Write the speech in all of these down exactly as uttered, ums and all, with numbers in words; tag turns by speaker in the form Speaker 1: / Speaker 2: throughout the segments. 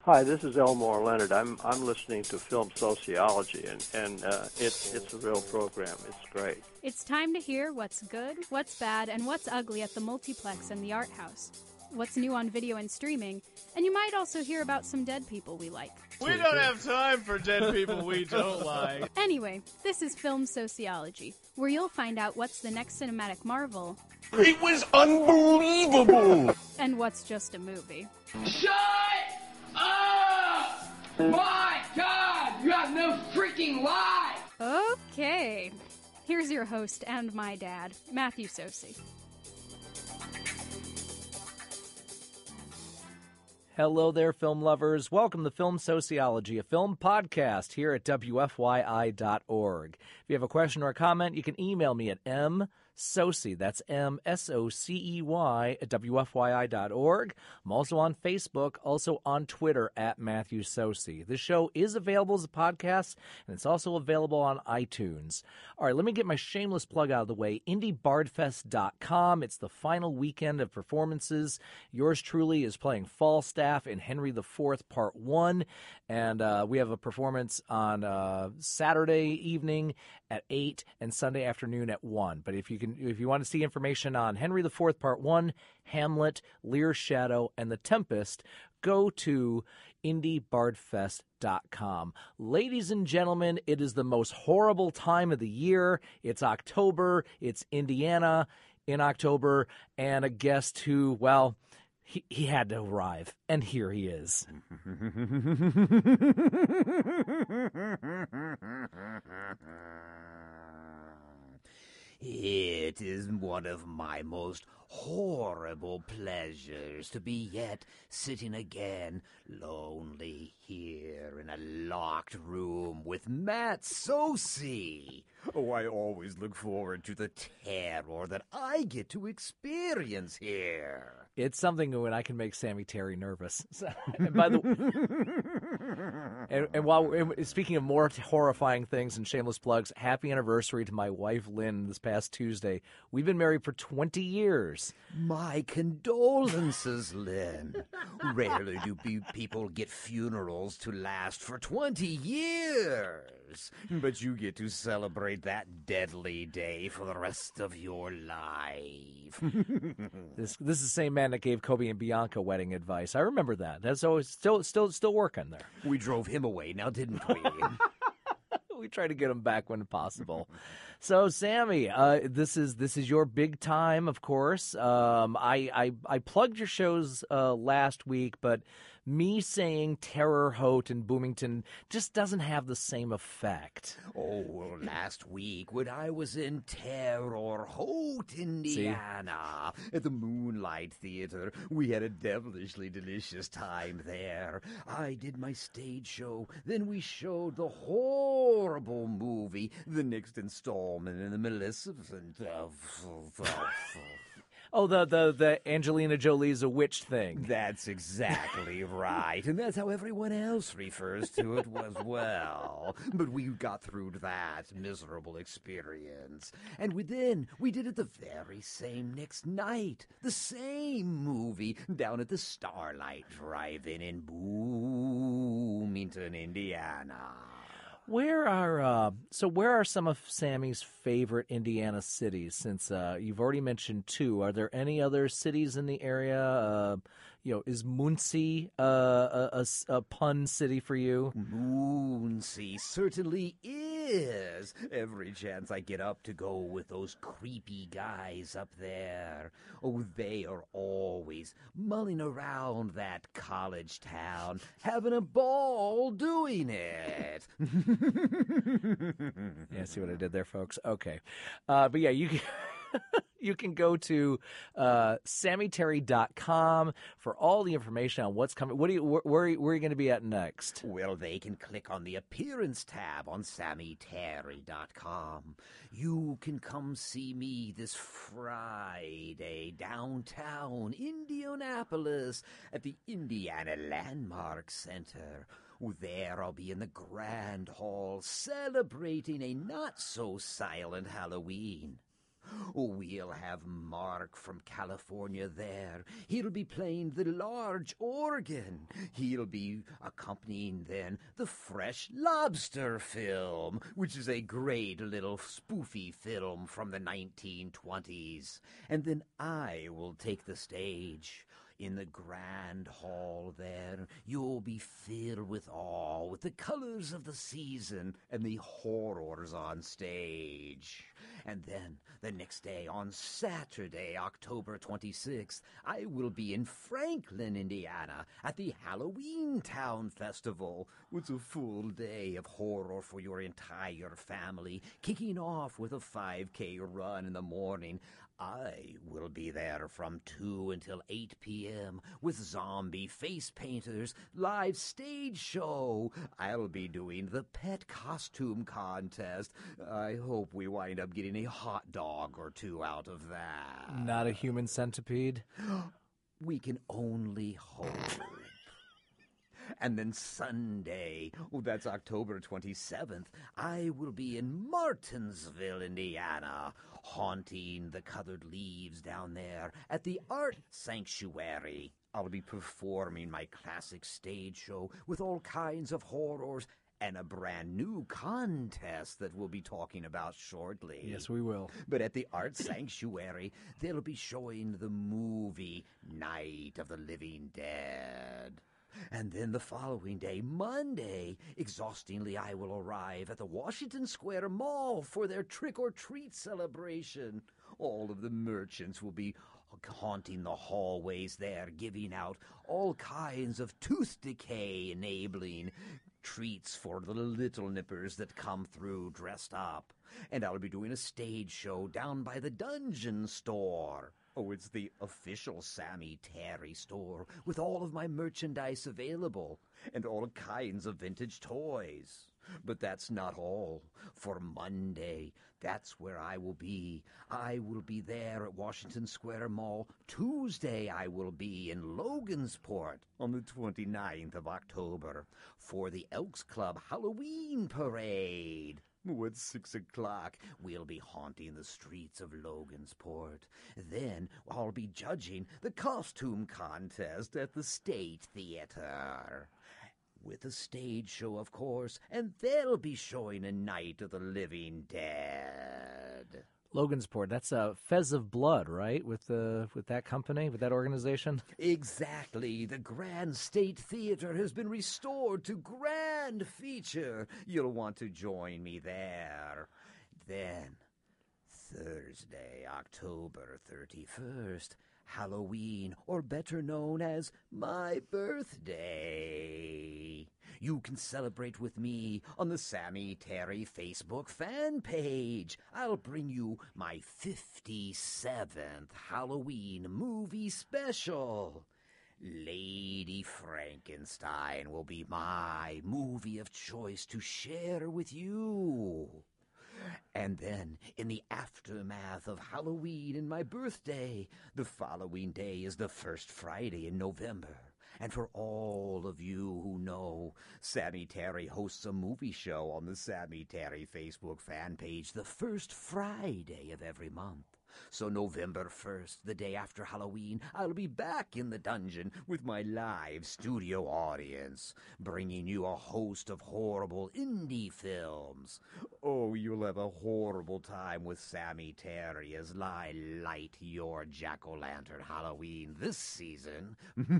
Speaker 1: Hi, this is Elmore Leonard. I'm I'm listening to Film Sociology, and and uh, it's it's a real program. It's great.
Speaker 2: It's time to hear what's good, what's bad, and what's ugly at the multiplex and the art house. What's new on video and streaming, and you might also hear about some dead people we like.
Speaker 3: We don't have time for dead people we don't like.
Speaker 2: Anyway, this is Film Sociology, where you'll find out what's the next cinematic marvel.
Speaker 4: It was unbelievable!
Speaker 2: And what's just a movie.
Speaker 5: Shut up! My God, you have no freaking life!
Speaker 2: Okay, here's your host and my dad, Matthew Sosi.
Speaker 6: Hello there, film lovers. Welcome to Film Sociology, a film podcast here at W F Y I dot org. If you have a question or a comment, you can email me at msocey, that's M S O C E Y, at W F Y I dot org. I'm also on Facebook, also on Twitter, at Matthew Sosi. This show is available as a podcast, and it's also available on iTunes. All right, let me get my shameless plug out of the way. indie bard fest dot com. It's the final weekend of performances. Yours truly is playing Falstaff in Henry the Fourth, Part One, and uh, we have a performance on uh, Saturday evening at eight and Sunday afternoon at one. But if you can, if you want to see information on Henry the Fourth, Part One, Hamlet, Lear's Shadow, and The Tempest, go to indie bard fest dot com. Ladies and gentlemen, it is the most horrible time of the year. It's October. It's Indiana in October, and a guest who, well, He, he had to arrive, and here he is.
Speaker 7: It is one of my most horrible pleasures to be yet sitting again lonely here in a locked room with Matt Sosi. Oh, I always look forward to the terror that I get to experience here.
Speaker 6: It's something when I can make Sammy Terry nervous. And by the and, and while we're, speaking of more horrifying things and shameless plugs, happy anniversary to my wife Lynn this past Tuesday. We've been married for twenty years.
Speaker 7: My condolences, Lynn. Rarely do be- people get funerals to last for twenty years. But you get to celebrate that deadly day for the rest of your life.
Speaker 6: This this is the same man that gave Kobe and Bianca wedding advice. I remember that. That's always still still still working there.
Speaker 7: We drove him away, now didn't we?
Speaker 6: We try to get him back when possible. So, Sammy, uh, this is this is your big time, of course. Um, I, I I plugged your shows uh, last week, but me saying Terror Haute and Bloomington just doesn't have the same effect.
Speaker 7: Oh, well, last week when I was in Terror Haute, Indiana, See? at the Moonlight Theater, we had a devilishly delicious time there. I did my stage show, then we showed the horrible movie, the next installment in the Maleficent of...
Speaker 6: Oh, the, the, the Angelina Jolie's a witch thing.
Speaker 7: That's exactly right. And that's how everyone else refers to it as well. But we got through that miserable experience. And within, we did it the very same next night. The same movie down at the Starlight Drive-In in Bloomington, Indiana.
Speaker 6: Where are uh, so? Where are some of Sammy's favorite Indiana cities? Since uh, you've already mentioned two, are there any other cities in the area? Uh, you know, is Muncie uh, a, a, a pun city for you?
Speaker 7: Muncie certainly is. Every chance I get up to go with those creepy guys up there. Oh, they are always mulling around that college town, having a ball doing it.
Speaker 6: Yeah, see what I did there, folks? Okay. Uh, but yeah, you can... You can go to uh, sammy terry dot com for all the information on what's coming. What do you, where, where are you, where are you going to be at next?
Speaker 7: Well, they can click on the appearance tab on sammy terry dot com. You can come see me this Friday downtown Indianapolis at the Indiana Landmark Center. There I'll be in the Grand Hall celebrating a not-so-silent Halloween. We'll have Mark from California there. He'll be playing the large organ. He'll be accompanying then the Fresh Lobster film, which is a great little spoofy film from the nineteen twenties. And then I will take the stage. In the grand hall there, you'll be filled with awe, with the colors of the season and the horrors on stage. And then, the next day, on Saturday, October twenty-sixth, I will be in Franklin, Indiana, at the Halloween Town Festival. It's a full day of horror for your entire family, kicking off with a five K run in the morning. I will be there from two until eight p.m. with zombie face painters, live stage show. I'll be doing the pet costume contest. I hope we wind up getting a hot dog or two out of that.
Speaker 6: Not a human centipede?
Speaker 7: We can only hope. And then Sunday, oh, that's October twenty-seventh, I will be in Martinsville, Indiana, haunting the colored leaves down there at the Art Sanctuary. I'll be performing my classic stage show with all kinds of horrors and a brand new contest that we'll be talking about shortly.
Speaker 6: Yes, we will.
Speaker 7: But at the Art Sanctuary, they'll be showing the movie Night of the Living Dead. And then the following day, Monday, exhaustingly I will arrive at the Washington Square Mall for their trick-or-treat celebration. All of the merchants will be haunting the hallways there, giving out all kinds of tooth decay-enabling treats for the little nippers that come through dressed up. And I'll be doing a stage show down by the Dungeon Store. Oh, it's the official Sammy Terry store with all of my merchandise available and all kinds of vintage toys. But that's not all. For Monday, that's where I will be. I will be there at Washington Square Mall. Tuesday, I will be in Logansport on the twenty-ninth of October for the Elks Club Halloween Parade. Oh, at six o'clock, we'll be haunting the streets of Logansport. Then I'll be judging the costume contest at the State Theater. With a stage show, of course, and they'll be showing A Night of the Living Dead.
Speaker 6: Logansport, that's a Fez of Blood, right? With the with that company, with that organization?
Speaker 7: Exactly. The Grand State Theater has been restored to grand feature. You'll want to join me there. Then, Thursday, October thirty-first, Halloween, or better known as my birthday. You can celebrate with me on the Sammy Terry Facebook fan page. I'll bring you my fifty-seventh Halloween movie special. Lady Frankenstein will be my movie of choice to share with you. And then, in the aftermath of Halloween and my birthday, the following day is the first Friday in November. And for all of you who know, Sammy Terry hosts a movie show on the Sammy Terry Facebook fan page the first Friday of every month. So November first, the day after Halloween, I'll be back in the dungeon with my live studio audience, bringing you a host of horrible indie films. Oh, you'll have a horrible time with Sammy Terry as I light your jack-o'-lantern Halloween this season.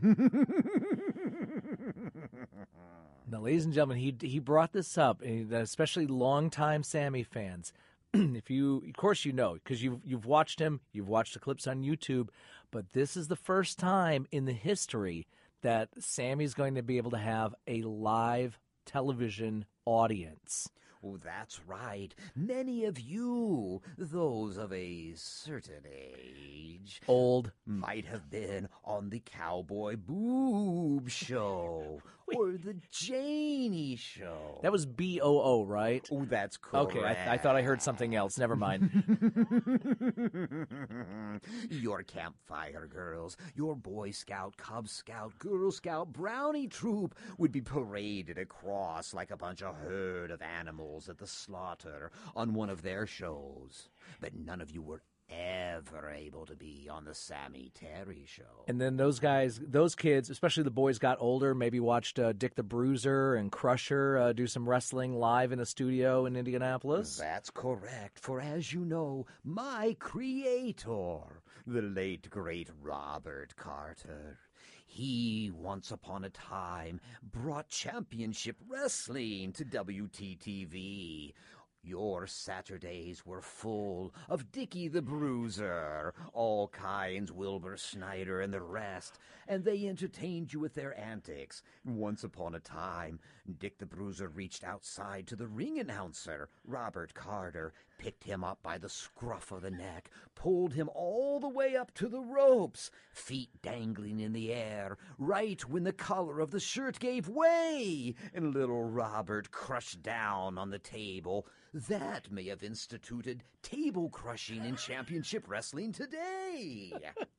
Speaker 6: Now, ladies and gentlemen, he he brought this up, and especially longtime Sammy fans. If you, of course, you know because you've you've watched him, you've watched the clips on YouTube, but this is the first time in the history that Sammy's going to be able to have a live television audience.
Speaker 7: Oh, that's right. Many of you, those of a certain age,
Speaker 6: Old,
Speaker 7: might have been on the Cowboy Boob Show, or The Janie Show.
Speaker 6: That was B O O, right?
Speaker 7: Oh, that's correct.
Speaker 6: Okay, I, I thought I heard something else. Never mind.
Speaker 7: Your campfire girls, your Boy Scout, Cub Scout, Girl Scout, Brownie troop would be paraded across like a bunch of herd of animals at the slaughter on one of their shows. But none of you were ever able to be on the Sammy Terry Show.
Speaker 6: And then those guys, those kids, especially the boys got older, maybe watched uh, Dick the Bruiser and Crusher uh, do some wrestling live in a studio in Indianapolis.
Speaker 7: That's correct, for as you know, my creator, the late, great Robert Carter, he, once upon a time, brought championship wrestling to W T T V. Your Saturdays were full of Dickie the Bruiser, all kinds, Wilbur Snyder, and the rest, and they entertained you with their antics. Once upon a time, Dick the Bruiser reached outside to the ring announcer, Robert Carter, picked him up by the scruff of the neck, pulled him all the way up to the ropes, feet dangling in the air, right when the collar of the shirt gave way, and little Robert crushed down on the table. That may have instituted table crushing in championship wrestling today.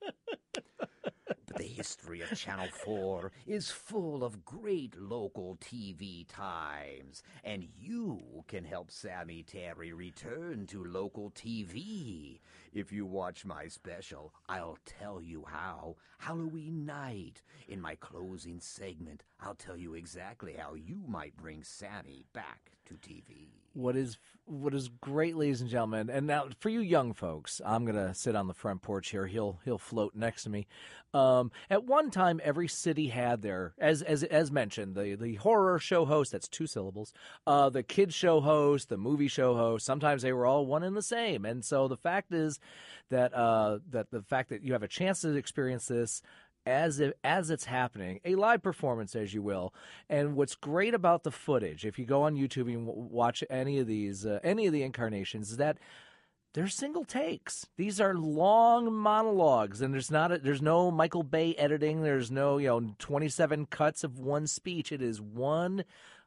Speaker 7: But the history of Channel four is full of great local T V times, and you can help Sammy Terry return to local T V. If you watch my special, I'll tell you how. Halloween night. In my closing segment, I'll tell you exactly how you might bring Sammy back to T V.
Speaker 6: What is what is great, ladies and gentlemen, and now for you young folks, I'm gonna sit on the front porch here. He'll he'll float next to me. Um, at one time, every city had their, as as as mentioned, the the horror show host. That's two syllables. Uh, the kids show host, the movie show host. Sometimes they were all one and the same. And so the fact is that uh, that the fact that you have a chance to experience this as it, as it's happening, a live performance, as you will. And what's great about the footage, if you go on YouTube and w- watch any of these, uh, any of the incarnations, is that they're single takes. These are long monologues, and there's not a, there's no Michael Bay editing. There's no you know twenty-seven cuts of one speech. It is one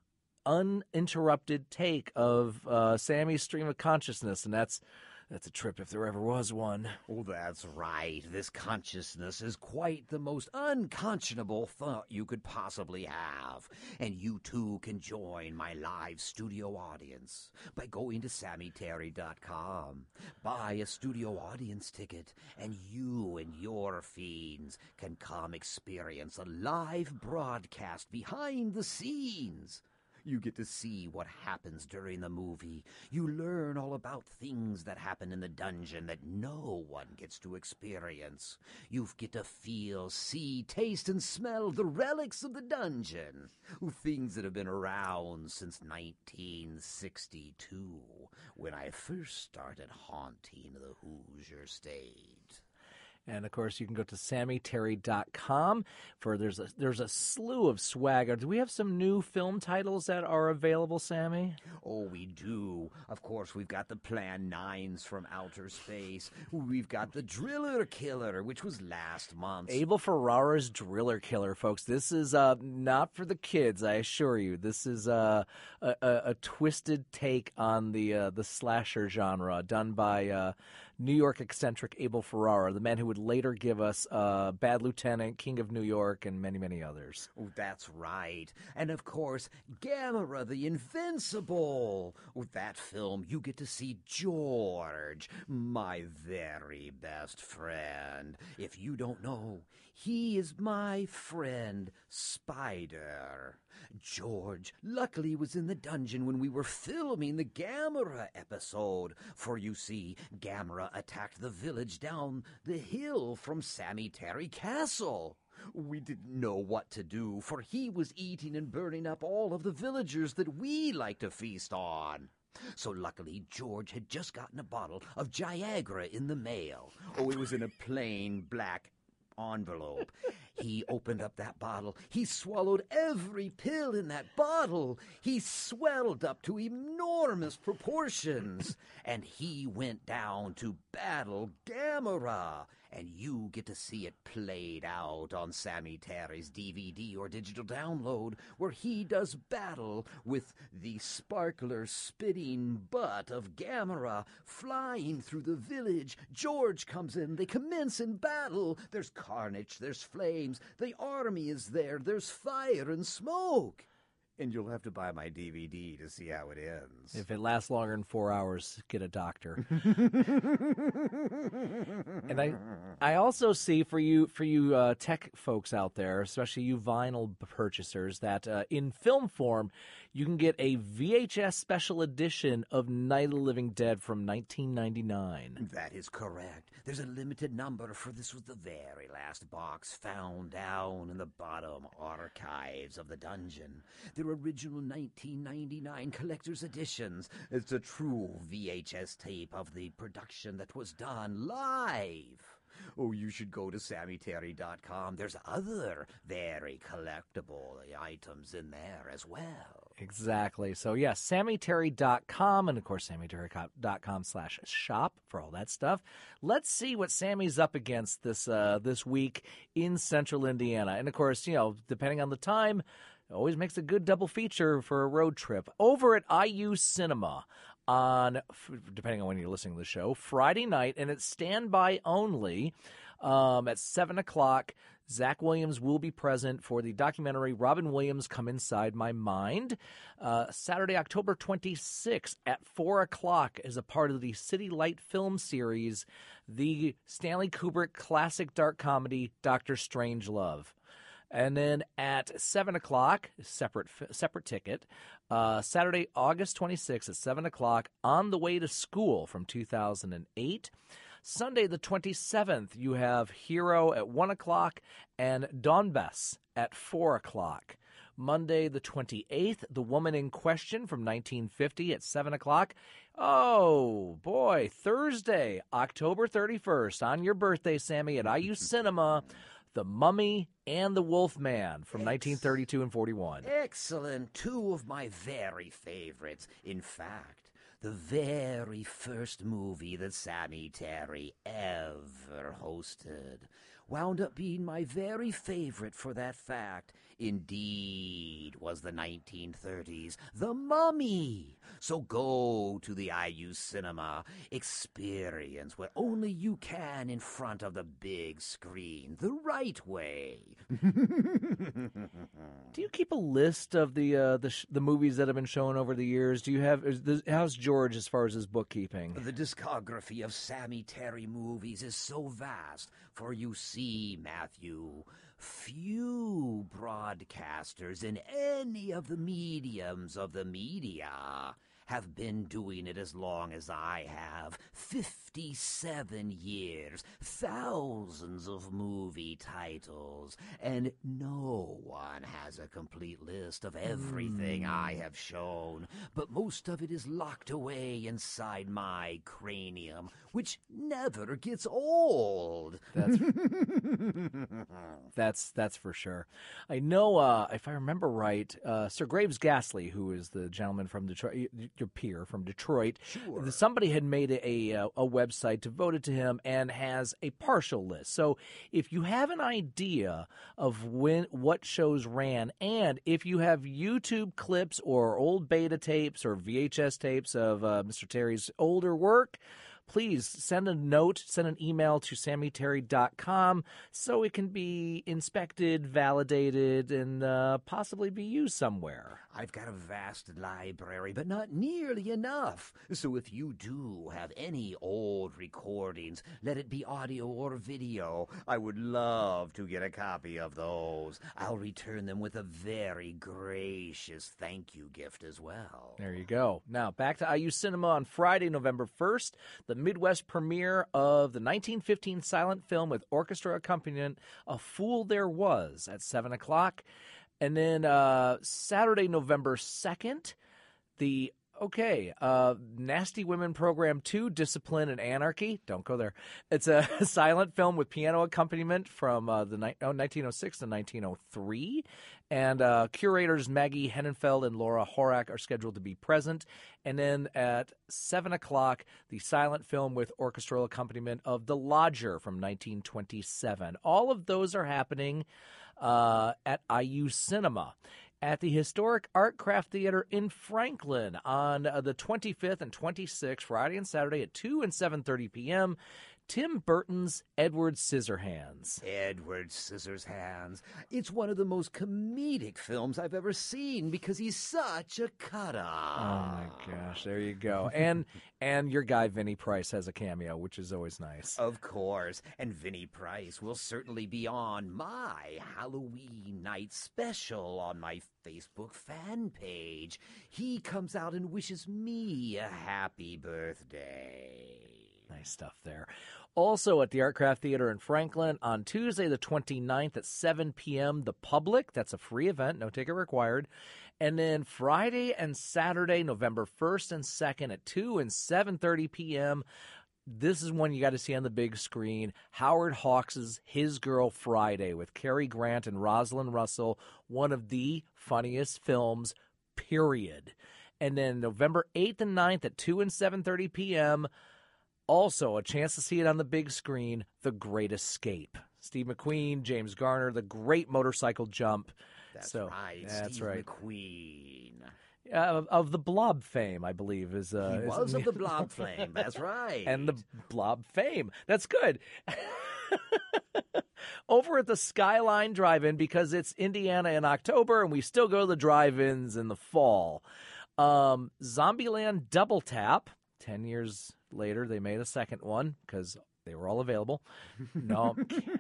Speaker 6: uninterrupted take of uh, Sammy's stream of consciousness, and that's. That's a trip if there ever was one.
Speaker 7: Oh, that's right. This consciousness is quite the most unconscionable thought you could possibly have. And you too can join my live studio audience by going to Sammy Terry dot com. Buy a studio audience ticket, and you and your fiends can come experience a live broadcast behind the scenes. You get to see what happens during the movie. You learn all about things that happen in the dungeon that no one gets to experience. You get to feel, see, taste, and smell the relics of the dungeon. Things that have been around since nineteen sixty-two, when I first started haunting the Hoosier State.
Speaker 6: And, of course, you can go to Sammy Terry dot com for there's a, there's a slew of swagger. Do we have some new film titles that are available, Sammy?
Speaker 7: Oh, we do. Of course, we've got the Plan nines from outer space. We've got the Driller Killer, which was last month.
Speaker 6: Abel Ferrara's Driller Killer, folks. This is uh, not for the kids, I assure you. This is uh, a, a, a twisted take on the uh, the slasher genre done by uh, New York eccentric Abel Ferrara, the man who would later give us uh, Bad Lieutenant, King of New York, and many, many others.
Speaker 7: Oh, that's right. And, of course, Gamera the Invincible. With that film, you get to see George, my very best friend. If you don't know, he is my friend, Spider. George luckily was in the dungeon when we were filming the Gamera episode, for you see, Gamera attacked the village down the hill from Sammy Terry Castle. We didn't know what to do, for he was eating and burning up all of the villagers that we like to feast on. So luckily, George had just gotten a bottle of Viagra in the mail. Oh, it was in a plain black envelope. He opened up that bottle. He swallowed every pill in that bottle. He swelled up to enormous proportions. And he went down to battle Gamera. and you get to see it played out on Sammy Terry's D V D or digital download, where he does battle with the sparkler spitting butt of Gamera flying through the village. George comes in, they commence in battle. There's carnage, there's flames, the army is there, there's fire and smoke. And you'll have to buy my D V D to see how it ends.
Speaker 6: If it lasts longer than four hours, get a doctor. And I, I also see for you, for you uh, tech folks out there, especially you vinyl purchasers, that uh, in film form, you can get a V H S special edition of Night of the Living Dead from nineteen ninety-nine.
Speaker 7: That is correct. There's a limited number, for this was the very last box found down in the bottom archives of the dungeon. Their original nineteen ninety-nine collector's editions. It's a true V H S tape of the production that was done live. Oh, you should go to Sammy Terry dot com. There's other very collectible items in there as well.
Speaker 6: Exactly. So, yes, Sammy Terry dot com and, of course, Sammy Terry dot com slash shop for all that stuff. Let's see what Sammy's up against this uh, this week in Central Indiana. And, of course, you know, depending on the time, it always makes a good double feature for a road trip. Over at I U Cinema on, depending on when you're listening to the show, Friday night, and it's standby only um, at seven o'clock. Zach Williams will be present for the documentary Robin Williams, Come Inside My Mind. Uh, Saturday, October twenty-sixth at four o'clock as a part of the City Light film series, the Stanley Kubrick classic dark comedy Doctor Strangelove. And then at seven o'clock, separate separate ticket, uh, Saturday, August twenty-sixth at seven o'clock, On the Way to School from two thousand eight. Sunday, the twenty-seventh, you have Hero at one o'clock and Donbass at four o'clock. Monday, the twenty-eighth, The Woman in Question from nineteen fifty at seven o'clock. Oh, boy, Thursday, October thirty-first, on your birthday, Sammy, at I U Cinema, The Mummy and the Wolfman from nineteen thirty-two and forty-one.
Speaker 7: Excellent. Two of my very favorites. In fact, the very first movie that Sammy Terry ever hosted wound up being my very favorite for that fact. Indeed, was the nineteen thirties The Mummy. So go to the I U Cinema, experience what only you can in front of the big screen, the right way.
Speaker 6: Do you keep a list of the uh, the sh- the movies that have been shown over the years? Do you have is this, how's George as far as his bookkeeping?
Speaker 7: The discography of Sammy Terry movies is so vast, for you see, Matthew, few broadcasters in any of the mediums of the media have been doing it as long as I have. Fifty-seven years, thousands of movie titles, and no one has a complete list of everything mm. I have shown, but most of it is locked away inside my cranium, which never gets old.
Speaker 6: That's that's, that's for sure. I know, uh, if I remember right, uh, Sir Graves Ghastly, who is the gentleman from Detroit, your peer from Detroit,
Speaker 7: sure.
Speaker 6: somebody had made a, a a website devoted to him and has a partial list. So if you have an idea of when what shows ran, and if you have YouTube clips or old beta tapes or V H S tapes of uh, Mister Terry's older work, please send a note, send an email to Sammy Terry dot com so it can be inspected, validated, and uh, possibly be used somewhere.
Speaker 7: I've got a vast library, but not nearly enough. So if you do have any old recordings, let it be audio or video, I would love to get a copy of those. I'll return them with a very gracious thank you gift as well.
Speaker 6: There you go. Now, back to I U Cinema on Friday, November first, the Midwest premiere of the nineteen fifteen silent film with orchestra accompaniment, A Fool There Was, at seven o'clock. And then uh, Saturday, November second, the Okay, uh, Nasty Women Program two, Discipline and Anarchy. Don't go there. It's a silent film with piano accompaniment from uh, the ni- oh, nineteen oh six to nineteen oh three. And uh, curators Maggie Hennenfeld and Laura Horak are scheduled to be present. And then at seven o'clock, the silent film with orchestral accompaniment of The Lodger from nineteen twenty-seven. All of those are happening uh, at I U Cinema. At the Historic Art Craft Theater in Franklin on uh, the twenty-fifth and twenty-sixth, Friday and Saturday at two and seven thirty p.m., Tim Burton's Edward Scissorhands.
Speaker 7: Edward Scissorhands. It's one of the most comedic films I've ever seen because he's such a cut-up.
Speaker 6: Oh, my gosh. There you go. And and your guy, Vinnie Price, has a cameo, which is always nice.
Speaker 7: Of course. And Vinnie Price will certainly be on my Halloween night special on my Facebook fan page. He comes out and wishes me a happy birthday.
Speaker 6: Nice stuff there. Also at the Artcraft Theater in Franklin on Tuesday the twenty-ninth at seven p.m., The Public. That's a free event, no ticket required. And then Friday and Saturday, November first and second at two and seven thirty p.m., this is one you got to see on the big screen. Howard Hawks' His Girl Friday with Cary Grant and Rosalind Russell, one of the funniest films, period. And then November eighth and ninth at two and seven thirty p.m., also, a chance to see it on the big screen, The Great Escape. Steve McQueen, James Garner, The Great Motorcycle Jump.
Speaker 7: That's
Speaker 6: so,
Speaker 7: right,
Speaker 6: that's
Speaker 7: Steve
Speaker 6: right.
Speaker 7: McQueen.
Speaker 6: Uh, of, of the Blob fame, I believe. is uh,
Speaker 7: He
Speaker 6: is,
Speaker 7: was of the Blob fame, that's right.
Speaker 6: And the Blob fame. That's good. Over at the Skyline Drive-In, because it's Indiana in October, and we still go to the drive-ins in the fall. Um, Zombieland Double Tap, ten years later, they made a second one because they were all available. No, I'm kidding.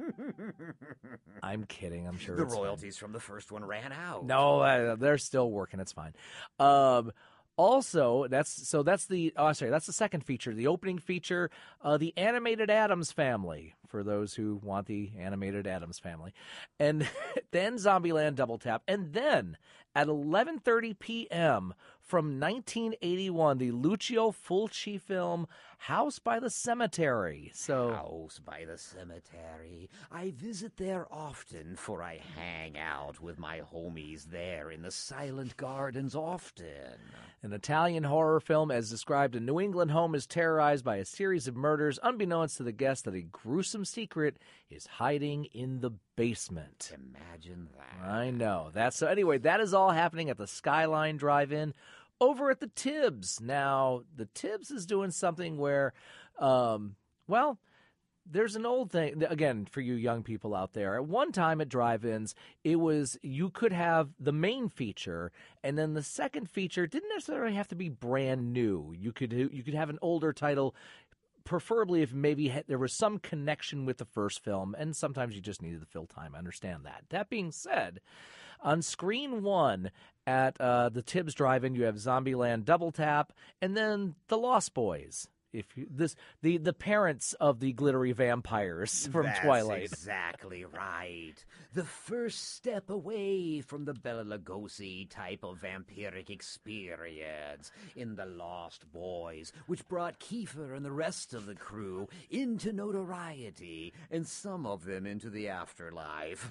Speaker 6: I'm kidding. I'm sure
Speaker 7: the
Speaker 6: it's
Speaker 7: royalties
Speaker 6: fine.
Speaker 7: from the first one ran out.
Speaker 6: No, uh, they're still working. It's fine. Um, also, that's so that's the oh sorry that's the second feature. The opening feature, uh, the Animated Addams Family, for those who want the Animated Addams Family, and then Zombieland Double Tap, and then at eleven thirty p.m. from nineteen eighty-one, the Lucio Fulci film House by the Cemetery. So
Speaker 7: House by the Cemetery. I visit there often, for I hang out with my homies there in the Silent Gardens often.
Speaker 6: An Italian horror film, as described, a New England home is terrorized by a series of murders, unbeknownst to the guests that a gruesome secret is hiding in the basement.
Speaker 7: Imagine that.
Speaker 6: I know. That's so anyway, that is all happening at the Skyline Drive-In over at the Tibbs. Now, the Tibbs is doing something where, um, well, there's an old thing, again, for you young people out there. At one time at drive-ins, it was you could have the main feature, and then the second feature didn't necessarily have to be brand new. You could you could have an older title, preferably if maybe there was some connection with the first film, and sometimes you just needed to fill time. I understand that. That being said, on screen one at uh, the Tibbs Drive-In, you have Zombieland Double Tap, and then The Lost Boys. If you, this the the parents of the glittery vampires from
Speaker 7: That's
Speaker 6: Twilight.
Speaker 7: Exactly right. The first step away from the Bela Lugosi type of vampiric experience in The Lost Boys, which brought Kiefer and the rest of the crew into notoriety, and some of them into the afterlife.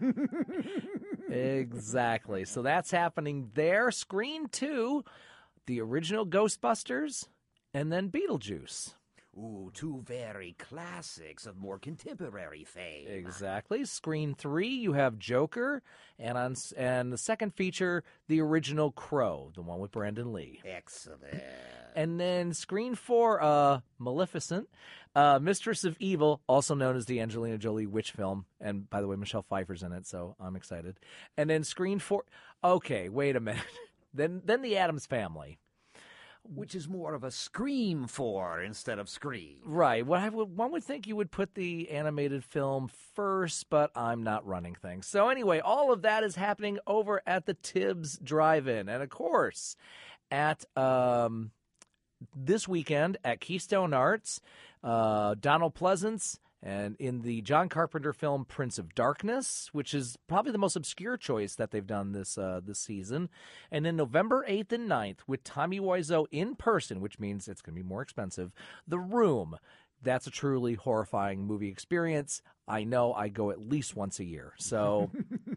Speaker 6: Exactly. So that's happening there. Screen two, the original Ghostbusters, and then Beetlejuice.
Speaker 7: Ooh, two very classics of more contemporary fame.
Speaker 6: Exactly. Screen three, you have Joker, and on and the second feature, the original Crow, the one with Brandon Lee.
Speaker 7: Excellent.
Speaker 6: And then screen four, uh, Maleficent, uh, Mistress of Evil, also known as the Angelina Jolie witch film. And by the way, Michelle Pfeiffer's in it, so I'm excited. And then screen four, okay, wait a minute. then then the Addams Family.
Speaker 7: Which is more of a scream for instead of scream.
Speaker 6: Right. What I would, one would think you would put the animated film first, but I'm not running things. So anyway, all of that is happening over at the Tibbs Drive-In. And of course, at um, this weekend at Keystone Arts, uh, Donald Pleasance And in the John Carpenter film Prince of Darkness, which is probably the most obscure choice that they've done this uh, this season. And then November eighth and ninth with Tommy Wiseau in person, which means it's going to be more expensive, The Room. That's a truly horrifying movie experience. I know I go at least once a year. So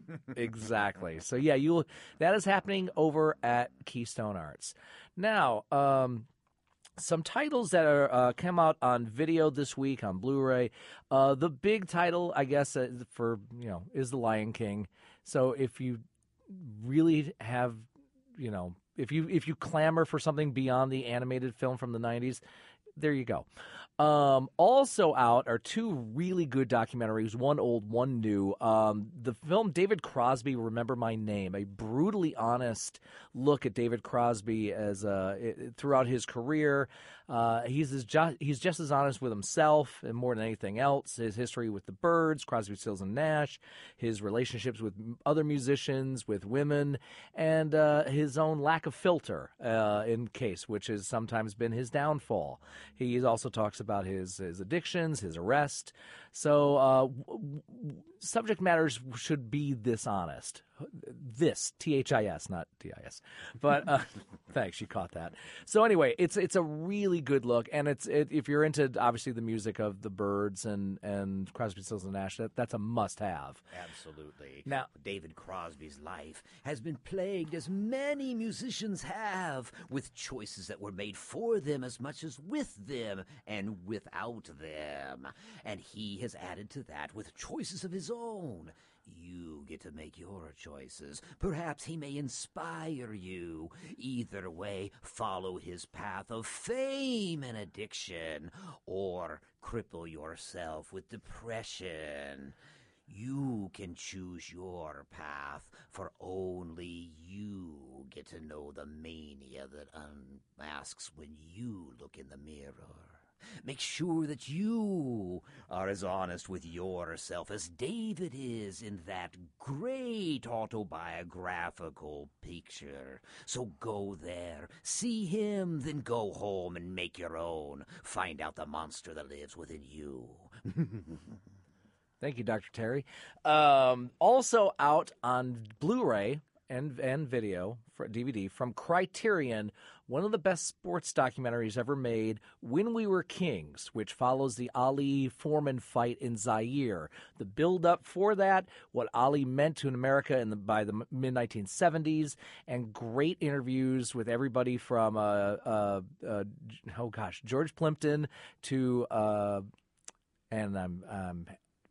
Speaker 6: exactly. So yeah, you that is happening over at Keystone Arts. Now, um, some titles that are uh, come out on video this week on Blu-ray. Uh, the big title, I guess, uh, for you know, is The Lion King. So if you really have, you know, if you if you clamor for something beyond the animated film from the nineties, there you go. Um, also out are two really good documentaries, one old, one new. Um, the film David Crosby, Remember My Name, a brutally honest look at David Crosby as uh, it, throughout his career. Uh, he's as ju- he's just as honest with himself and more than anything else. His history with the Byrds, Crosby, Stills and Nash, his relationships with other musicians, with women, and uh, his own lack of filter uh, in Case, which has sometimes been his downfall. He also talks about his, his addictions, his arrest. So uh, w- w- subject matters should be this honest. This, T H I S, not T I S. But uh, thanks, you caught that. So anyway, it's it's a really good look, and it's it, if you're into, obviously, the music of the Byrds and, and Crosby, Stills and Nash, that, that's a must-have.
Speaker 7: Absolutely.
Speaker 6: Now,
Speaker 7: David Crosby's life has been plagued, as many musicians have, with choices that were made for them as much as with them and without them. And he has added to that with choices of his own. You get to make your choices. Perhaps he may inspire you. Either way, follow his path of fame and addiction, or cripple yourself with depression. You can choose your path, for only you get to know the mania that unmasks when you look in the mirror. Make sure that you are as honest with yourself as David is in that great autobiographical picture. So go there, see him, then go home and make your own. Find out the monster that lives within you.
Speaker 6: Thank you, Doctor Terry. Um, also out on Blu-ray and and video for D V D from Criterion, one of the best sports documentaries ever made, When We Were Kings, which follows the Ali Foreman fight in Zaire. The build-up for that, what Ali meant to America in the, by the mid nineteen seventies, and great interviews with everybody from, uh, uh, uh, oh gosh, George Plimpton to, uh, and I'm... Um,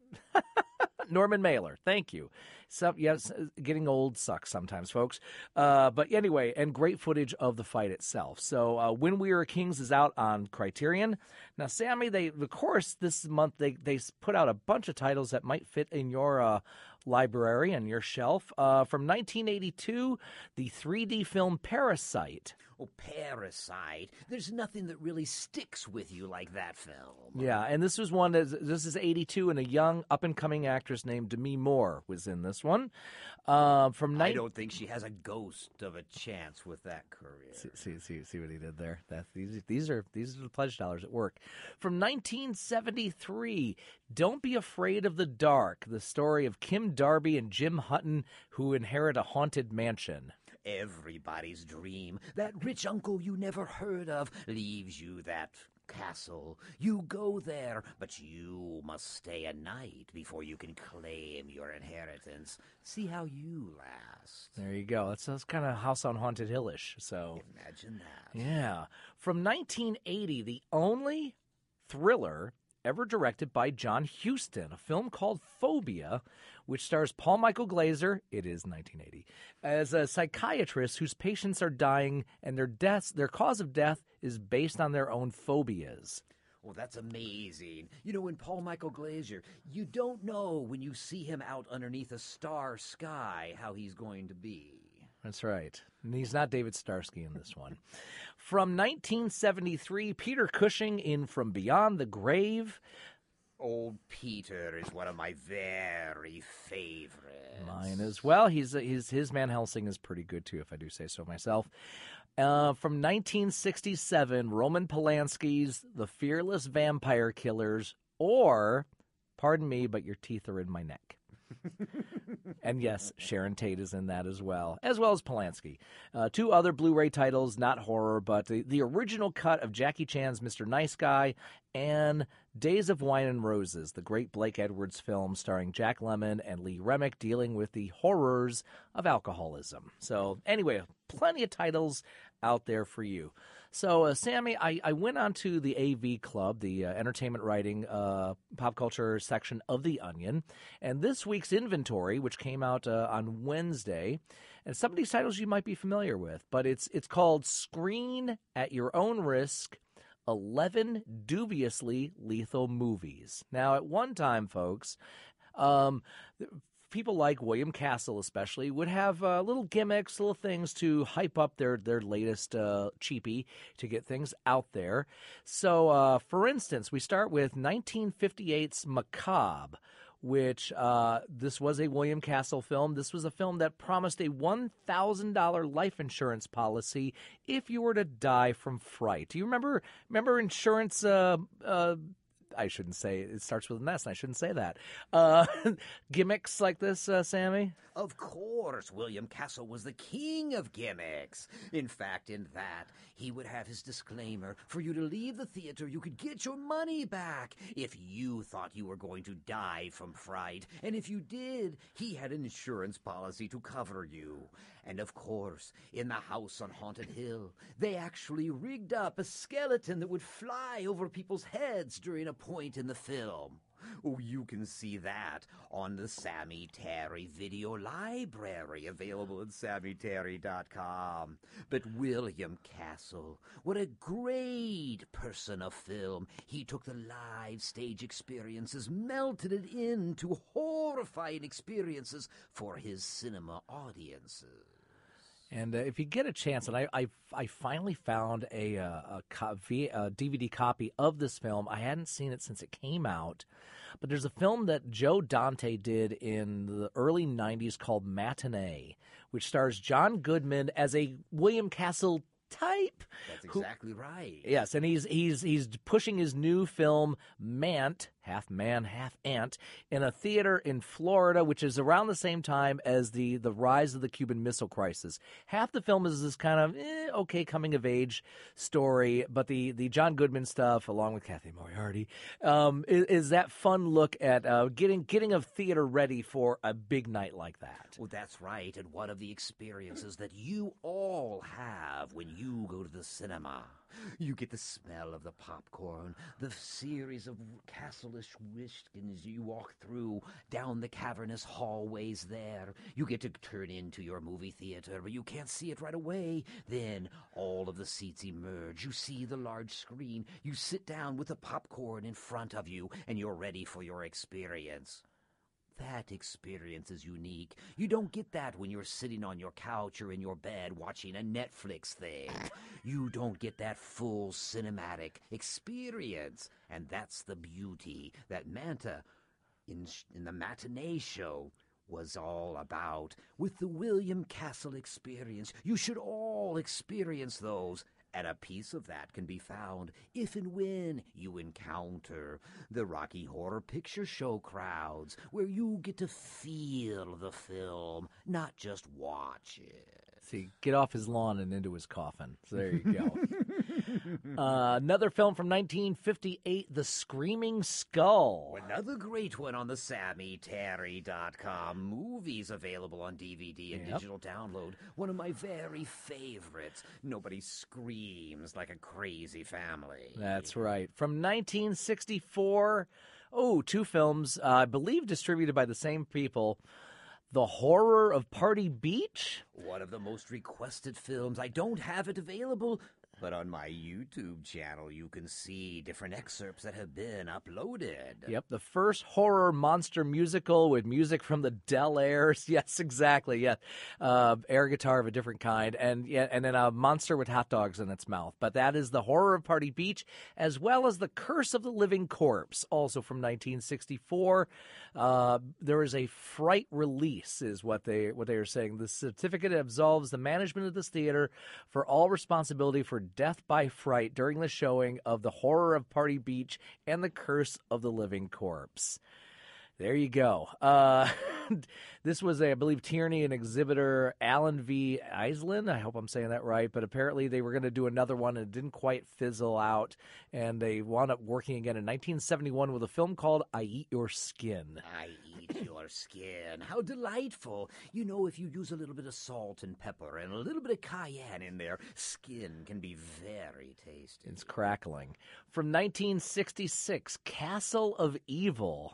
Speaker 6: Norman Mailer, thank you. So, yes, getting old sucks sometimes, folks. Uh, but anyway, and great footage of the fight itself. So uh, When We Were Kings is out on Criterion. Now, Sammy, they of course, this month they, they put out a bunch of titles that might fit in your uh, library and your shelf. Uh, from nineteen eighty-two, the three D film Parasite.
Speaker 7: Oh, Parasite. There's nothing that really sticks with you like that film.
Speaker 6: Yeah, and this was one that, this is eighty-two, and a young up-and-coming actress named Demi Moore was in this one. Uh, from
Speaker 7: I
Speaker 6: ni-
Speaker 7: don't think she has a ghost of a chance with that career.
Speaker 6: See, see, see, see what he did there. That these, these are these are the pledge dollars at work. From nineteen seventy-three, Don't Be Afraid of the Dark, the story of Kim Darby and Jim Hutton who inherit a haunted mansion.
Speaker 7: Everybody's dream. That rich uncle you never heard of leaves you that castle. You go there, but you must stay a night before you can claim your inheritance. See how you last.
Speaker 6: There you go. That's, that's kind of House on Haunted Hill-ish. So
Speaker 7: Imagine that.
Speaker 6: yeah. From nineteen eighty, the only thriller ever directed by John Huston, a film called Phobia, which stars Paul Michael Glaser, it is nineteen eighty, as a psychiatrist whose patients are dying and their deaths, their cause of death is based on their own phobias.
Speaker 7: Well, that's amazing. You know, in Paul Michael Glaser, you don't know when you see him out underneath a star sky how he's going to be.
Speaker 6: That's right. And he's not David Starsky in this one. From nineteen seventy-three, Peter Cushing in From Beyond the Grave.
Speaker 7: Old Peter is one of my very favorites.
Speaker 6: Mine as well. He's, he's his Van Helsing is pretty good too, if I do say so myself. Uh, from nineteen sixty-seven, Roman Polanski's The Fearless Vampire Killers, or Pardon me, but your teeth are in my neck. And yes, Sharon Tate is in that as well, as well as Polanski. Uh, two other Blu-ray titles, not horror, but the, the original cut of Jackie Chan's Mister Nice Guy and Days of Wine and Roses, the great Blake Edwards film starring Jack Lemmon and Lee Remick dealing with the horrors of alcoholism. So anyway, plenty of titles out there for you. So, uh, Sammy, I, I went on to the A V Club, the uh, entertainment writing uh, pop culture section of The Onion, and this week's inventory, which came out uh, on Wednesday, and some of these titles you might be familiar with, but it's it's called Screen at Your Own Risk, eleven Dubiously Lethal Movies. Now, at one time, folks, um, people like William Castle especially would have uh, little gimmicks, little things to hype up their, their latest uh, cheapie to get things out there. So, uh, for instance, we start with nineteen fifty-eight's Macabre, which uh, this was a William Castle film. This was a film that promised a one thousand dollars life insurance policy if you were to die from fright. Do you remember remember insurance uh, uh I shouldn't say it starts with an S, and I shouldn't say that. Uh, gimmicks like this, uh, Sammy?
Speaker 7: Of course, William Castle was the king of gimmicks. In fact, in that, he would have his disclaimer, for you to leave the theater, you could get your money back if you thought you were going to die from fright. And if you did, he had an insurance policy to cover you. And of course, in the house on Haunted Hill, they actually rigged up a skeleton that would fly over people's heads during a point in the film. Oh, you can see that on the Sammy Terry Video Library, available at sammy terry dot com. But William Castle, what a great person of film. He took the live stage experiences, melted it into horrifying experiences for his cinema audiences.
Speaker 6: And uh, if you get a chance, and I I, I finally found a, uh, a, co- a D V D copy of this film. I hadn't seen it since it came out. But there's a film that Joe Dante did in the early nineties called Matinee, which stars John Goodman as a William Castle type.
Speaker 7: That's exactly who, right.
Speaker 6: Yes, and he's he's he's pushing his new film Mant, half man, half ant, in a theater in Florida, which is around the same time as the, the rise of the Cuban Missile Crisis. Half the film is this kind of eh, okay coming of age story, but the, the John Goodman stuff, along with Kathy Moriarty, um, is, is that fun look at uh, getting getting a theater ready for a big night like that.
Speaker 7: Well, that's right, and one of the experiences that you all have when you go to the cinema. You get the smell of the popcorn, the series of castle-ish whisks you walk through down the cavernous hallways there. You get to turn into your movie theater, but you can't see it right away. Then all of the seats emerge. You see the large screen. You sit down with the popcorn in front of you, and you're ready for your experience. That experience is unique. You don't get that when you're sitting on your couch or in your bed watching a Netflix thing. You don't get that full cinematic experience. And that's the beauty that Manta, in, in the Matinee show, was all about. With the William Castle experience, you should all experience those. And a piece of that can be found if and when you encounter the Rocky Horror Picture Show crowds, where you get to feel the film, not just watch it.
Speaker 6: See, get off his lawn and into his coffin. So there you go. uh, another film from nineteen fifty-eight, The Screaming Skull.
Speaker 7: Another great one on the sammy terry dot com. Movies available on D V D and
Speaker 6: Yep.
Speaker 7: digital download. One of my very favorites. Nobody screams like a crazy family.
Speaker 6: That's right. From nineteen sixty-four, oh, two films, uh, I believe distributed by the same people. The Horror of Party Beach.
Speaker 7: One of the most requested films. I don't have it available, but on my YouTube channel you can see different excerpts that have been uploaded.
Speaker 6: Yep, the first horror monster musical with music from the Del Airs. Yes, exactly. Yeah, uh, air guitar of a different kind, and yeah, and then a monster with hot dogs in its mouth. But that is The Horror of Party Beach, as well as The Curse of the Living Corpse, also from nineteen sixty-four. Uh, there is a fright release, is what they what they are saying. The certificate absolves the management of this theater for all responsibility for death by fright during the showing of The Horror of Party Beach and The Curse of the Living Corpse. There you go. Uh, this was, a, I believe, Tierney and exhibitor Alan V. Island. I hope I'm saying that right. But apparently they were going to do another one, and it didn't quite fizzle out. And they wound up working again in nineteen seventy-one with a film called I Eat Your Skin.
Speaker 7: I eat your skin. How delightful. You know, if you use a little bit of salt and pepper and a little bit of cayenne in there, skin can be very tasty.
Speaker 6: It's crackling. From nineteen sixty-six, Castle of Evil.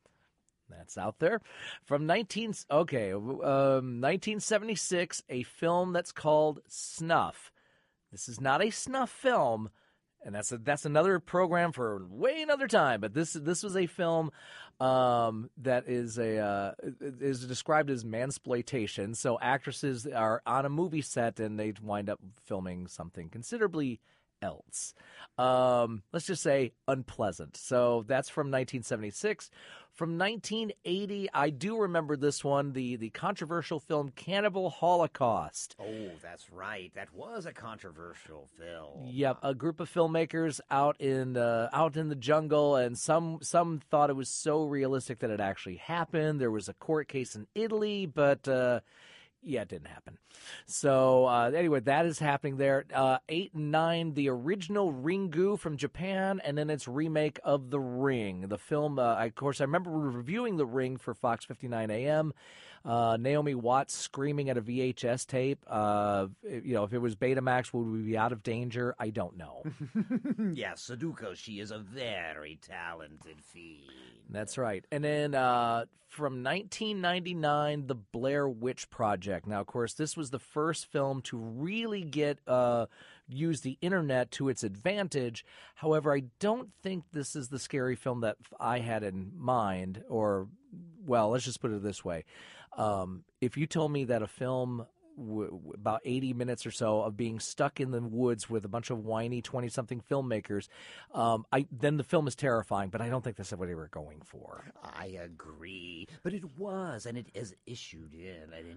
Speaker 6: That's out there. From nineteen okay, um, nineteen seventy-six, a film that's called Snuff. This is not a snuff film, and that's a, that's another program for way another time. But this this was a film um, that is a uh, is described as mansploitation. So actresses are on a movie set and they wind up filming something considerably else. Um, let's just say unpleasant. So that's from nineteen seventy-six. From nineteen eighty, I do remember this one, the, the controversial film Cannibal Holocaust.
Speaker 7: Oh, that's right. That was a controversial film.
Speaker 6: Yep, a group of filmmakers out in uh, out in the jungle, and some some thought it was so realistic that it actually happened. There was a court case in Italy, but uh, yeah, it didn't happen. So uh, anyway, that is happening there. Uh, eight and nine, the original Ringu from Japan, and then its remake of The Ring. The film, uh, of course, I remember reviewing The Ring for Fox fifty-nine A M. Uh, Naomi Watts screaming at a V H S tape. Uh, you know, if it was Betamax, would we be out of danger? I don't know.
Speaker 7: Yes, Sudoku, she is a very talented fiend.
Speaker 6: That's right. And then uh, from nineteen ninety-nine, The Blair Witch Project. Now, of course, this was the first film to really get uh, use the internet to its advantage. However, I don't think this is the scary film that I had in mind. Or, well, let's just put it this way. Um, if you told me that a film w- w- about eighty minutes or so of being stuck in the woods with a bunch of whiny twenty-something filmmakers, um, I then the film is terrifying, but I don't think that's what they were going for.
Speaker 7: I agree, but it was, and it has issued in an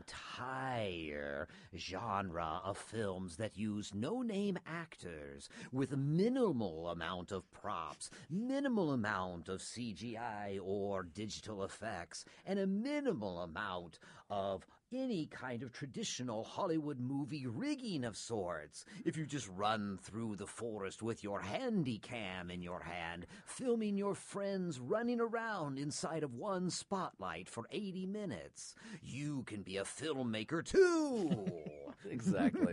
Speaker 7: entire genre of films that use no-name actors with a minimal amount of props, minimal amount of C G I or digital effects, and a minimal amount of any kind of traditional Hollywood movie rigging of sorts. If you just run through the forest with your handy cam in your hand, filming your friends running around inside of one spotlight for eighty minutes, you can be a filmmaker too.
Speaker 6: Exactly.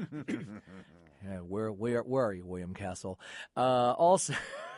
Speaker 6: Yeah, where, where, where are you, William Castle? Uh, also...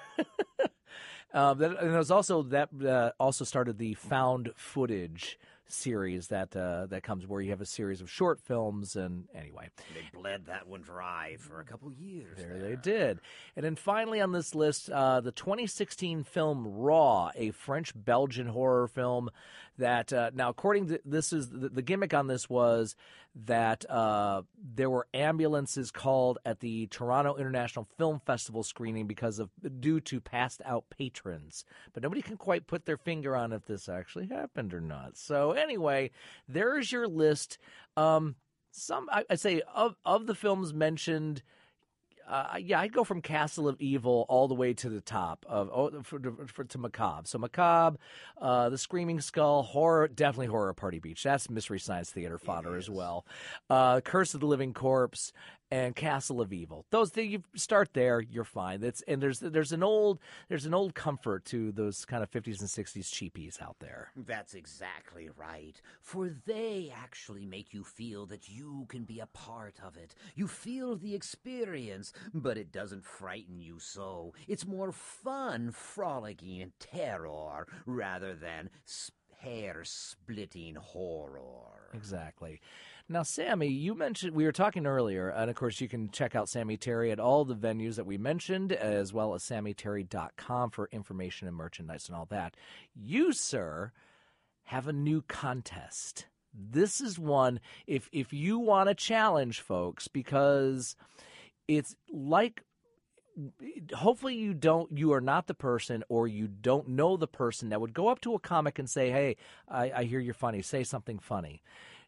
Speaker 6: Uh, that, and it was also that uh, also started the found footage series that uh, that comes where you have a series of short films, and anyway,
Speaker 7: they bled that one dry for a couple years.
Speaker 6: There,
Speaker 7: there.
Speaker 6: they did. And then finally on this list, uh, the twenty sixteen film Raw, a French-Belgian horror film that uh, now according to this is the, the gimmick on this was that uh, there were ambulances called at the Toronto International Film Festival screening because of due to passed out patrons, but nobody can quite put their finger on if this actually happened or not. So anyway, there's your list. Um, some I, I'd say of of the films mentioned. Uh, yeah, I'd go from Castle of Evil all the way to the top of oh, for, for, to Macabre. So Macabre, uh, The Screaming Skull, horror, definitely Horror Party Beach. That's Mystery Science Theater fodder as well. Uh, Curse of the Living Corpse and Castle of Evil. Those you start there, you're fine. That's and there's there's an old there's an old comfort to those kind of fifties and sixties cheapies out there.
Speaker 7: That's exactly right. For they actually make you feel that you can be a part of it. You feel the experience, but it doesn't frighten you so. It's more fun, frolicking, and terror rather than hair-splitting horror.
Speaker 6: Exactly. Now, Sammy, you mentioned, we were talking earlier, and of course you can check out Sammy Terry at all the venues that we mentioned, as well as sammy terry dot com for information and merchandise and all that. You, sir, have a new contest. This is one, if if you want to challenge folks, because it's like, hopefully you don't, you are not the person, or you don't know the person that would go up to a comic and say, hey, I, I hear you're funny, say something funny.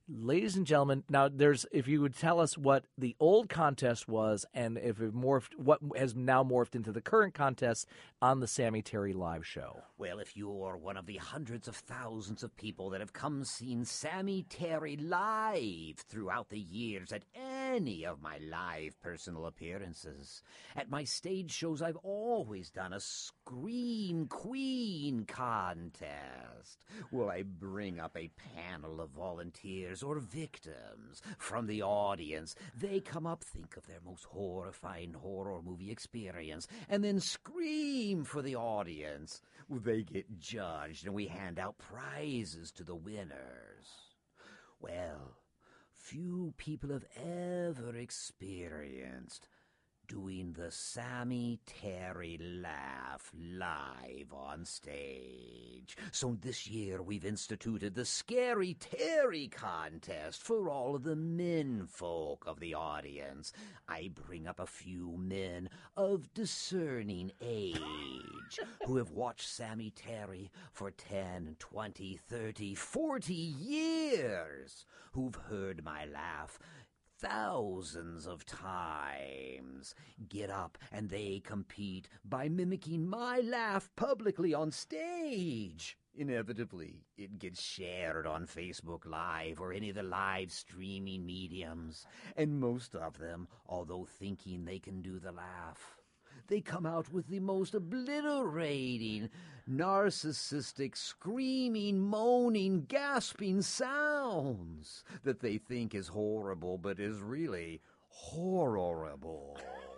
Speaker 6: Ladies and gentlemen, now there's if you would tell us what the old contest was and if it morphed, what has now morphed into the current contest on the Sammy Terry live show.
Speaker 7: Well, if you're one of the hundreds of thousands of people that have come seen Sammy Terry live throughout the years at any of my live personal appearances, at my stage shows I've always done a Scream Queen contest. Well, I bring up a panel of volunteers or victims from the audience. They come up, think of their most horrifying horror movie experience, and then scream for the audience. They get judged, and we hand out prizes to the winners. Well, few people have ever experienced doing the Sammy Terry laugh live on stage. So this year we've instituted the Scary Terry contest for all of the men folk of the audience. I bring up a few men of discerning age who have watched Sammy Terry for ten, twenty, thirty, forty years, who've heard my laugh thousands of times, get up and they compete by mimicking my laugh publicly on stage. Inevitably, it gets shared on Facebook Live or any of the live streaming mediums, and most of them, although thinking they can do the laugh, they come out with the most obliterating, narcissistic, screaming, moaning, gasping sounds that they think is horrible but is really horrible.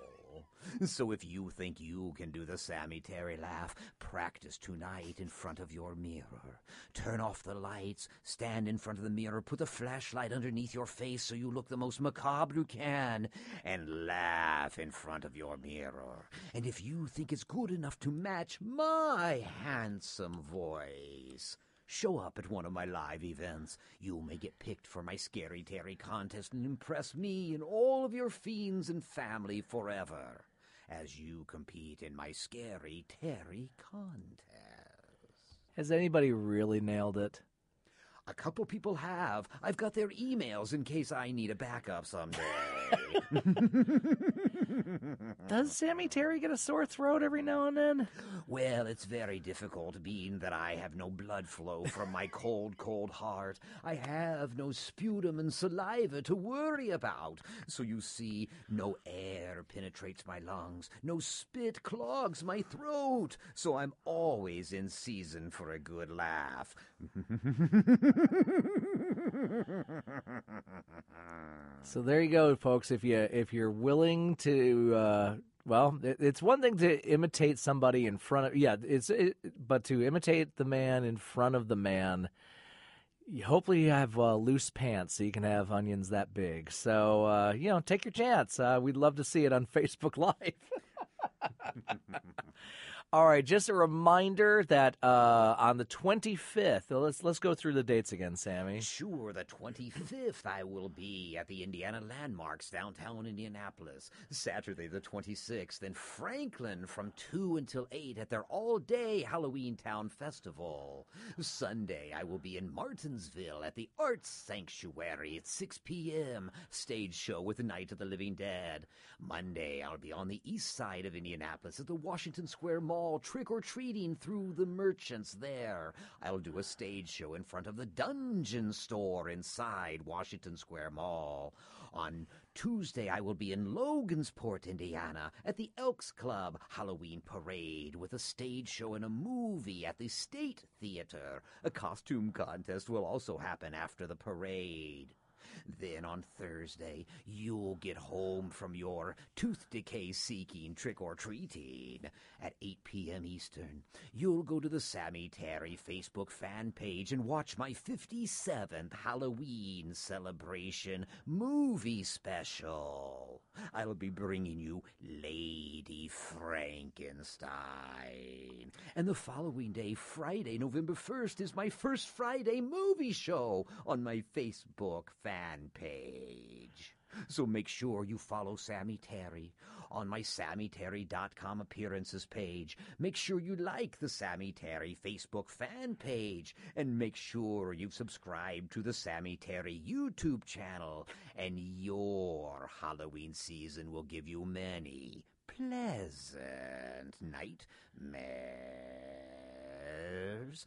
Speaker 7: So if you think you can do the Sammy Terry laugh, practice tonight in front of your mirror. Turn off the lights, stand in front of the mirror, put the flashlight underneath your face so you look the most macabre you can, and laugh in front of your mirror. And if you think it's good enough to match my handsome voice, show up at one of my live events. You may get picked for my Scary Terry contest and impress me and all of your fiends and family forever as you compete in my Scary Terry contest.
Speaker 6: Has anybody really nailed it?
Speaker 7: A couple people have. I've got their emails in case I need a backup someday.
Speaker 6: Does Sammy Terry get a sore throat every now and then?
Speaker 7: Well, it's very difficult, being that I have no blood flow from my cold, cold heart. I have no sputum and saliva to worry about. So you see, no air penetrates my lungs. No spit clogs my throat. So I'm always in season for a good laugh.
Speaker 6: So there you go, folks. If you if you're willing to, uh, well, it, it's one thing to imitate somebody in front of, yeah, it's it, but to imitate the man in front of the man. You, hopefully, you have uh, loose pants so you can have onions that big. So uh, you know, take your chance. Uh, we'd love to see it on Facebook Live. All right, just a reminder that uh, on the twenty-fifth, let's let's go through the dates again, Sammy.
Speaker 7: Sure, the twenty-fifth I will be at the Indiana Landmarks downtown Indianapolis. Saturday the twenty-sixth in Franklin from two until eight at their all-day Halloween Town Festival. Sunday I will be in Martinsville at the Arts Sanctuary at six p.m. Stage show with the Night of the Living Dead. Monday I'll be on the east side of Indianapolis at the Washington Square Mall, trick-or-treating through the merchants there. I'll do a stage show in front of the Dungeon Store inside Washington Square Mall. On Tuesday, I will be in Logansport, Indiana, at the Elks Club Halloween Parade with a stage show and a movie at the State Theater. A costume contest will also happen after the parade. Then on Thursday, you'll get home from your tooth decay-seeking trick-or-treating. At eight p.m. Eastern, you'll go to the Sammy Terry Facebook fan page and watch my fifty-seventh Halloween celebration movie special. I'll be bringing you Lady Frankenstein. And the following day, Friday, November first, is my first Friday movie show on my Facebook fan page. So make sure you follow Sammy Terry on my Sammy Terry dot com appearances page. Make sure you like the Sammy Terry Facebook fan page, and make sure you've subscribed to the Sammy Terry YouTube channel, and your Halloween season will give you many pleasant nightmares.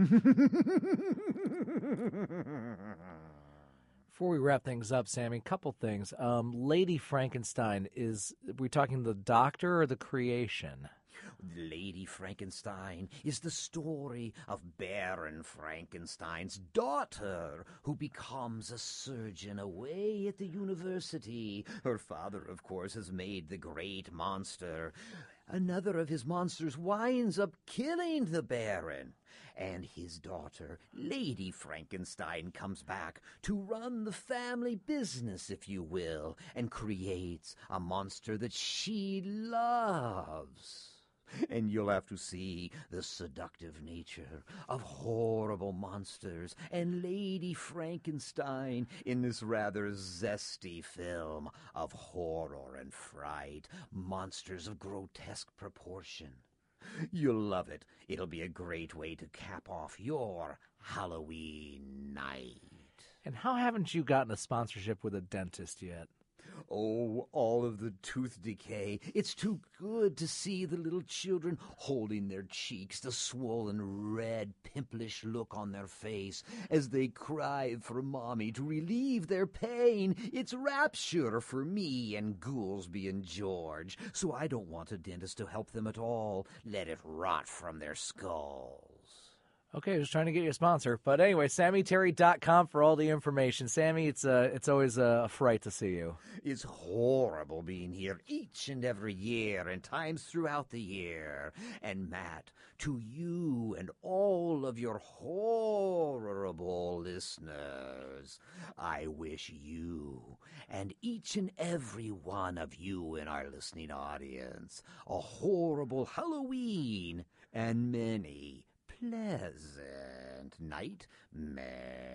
Speaker 6: Before we wrap things up, Sammy, a couple things. Um, Lady Frankenstein, is we talking the doctor or the creation?
Speaker 7: Lady Frankenstein is the story of Baron Frankenstein's daughter, who becomes a surgeon away at the university. Her father, of course, has made the great monster. Another of his monsters winds up killing the Baron, and his daughter, Lady Frankenstein, comes back to run the family business, if you will, and creates a monster that she loves. And you'll have to see the seductive nature of horrible monsters and Lady Frankenstein in this rather zesty film of horror and fright, monsters of grotesque proportion. You'll love it. It'll be a great way to cap off your Halloween night.
Speaker 6: And how haven't you gotten a sponsorship with a dentist yet?
Speaker 7: Oh, all of the tooth decay. It's too good to see the little children holding their cheeks, the swollen, red, pimplish look on their face as they cry for Mommy to relieve their pain. It's rapture for me and Goolsby and George, so I don't want a dentist to help them at all. Let it rot from their skulls.
Speaker 6: Okay, just trying to get you a sponsor. But anyway, Sammy Terry dot com for all the information. Sammy, it's uh, it's always a fright to see you.
Speaker 7: It's horrible being here each and every year and times throughout the year. And Matt, to you and all of your horrible listeners, I wish you and each and every one of you in our listening audience a horrible Halloween and many pleasant nightmares.